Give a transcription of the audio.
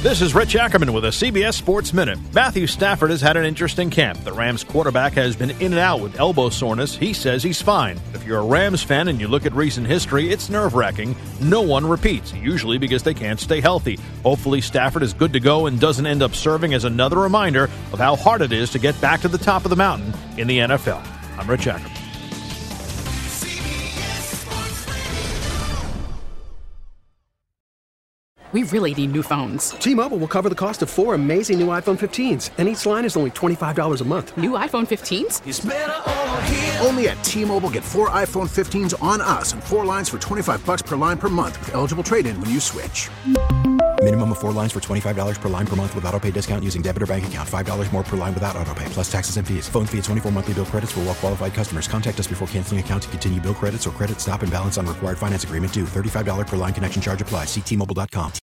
This is Rich Ackerman with a CBS Sports Minute. Matthew Stafford has had an interesting camp. The Rams quarterback has been in and out with elbow soreness. He says he's fine. If you're a Rams fan and you look at recent history, it's nerve-wracking. No one repeats, usually because they can't stay healthy. Hopefully Stafford is good to go and doesn't end up serving as another reminder of how hard it is to get back to the top of the mountain in the NFL. I'm Rich Ackerman. We really need new phones. T-Mobile will cover the cost of 4 amazing new iPhone 15s, and each line is only $25 a month. New iPhone 15s? It's better over here. Only at T-Mobile, get 4 iPhone 15s on us and 4 lines for $25 per line per month with eligible trade-in when you switch. Minimum of 4 lines for $25 per line per month with autopay discount using debit or bank account. $5 more per line without autopay, plus taxes and fees. Phone fee at 24 monthly bill credits for well-qualified customers. Contact us before canceling account to continue bill credits or credit stop and balance on required finance agreement due. $35 per line connection charge applies. See T-Mobile.com.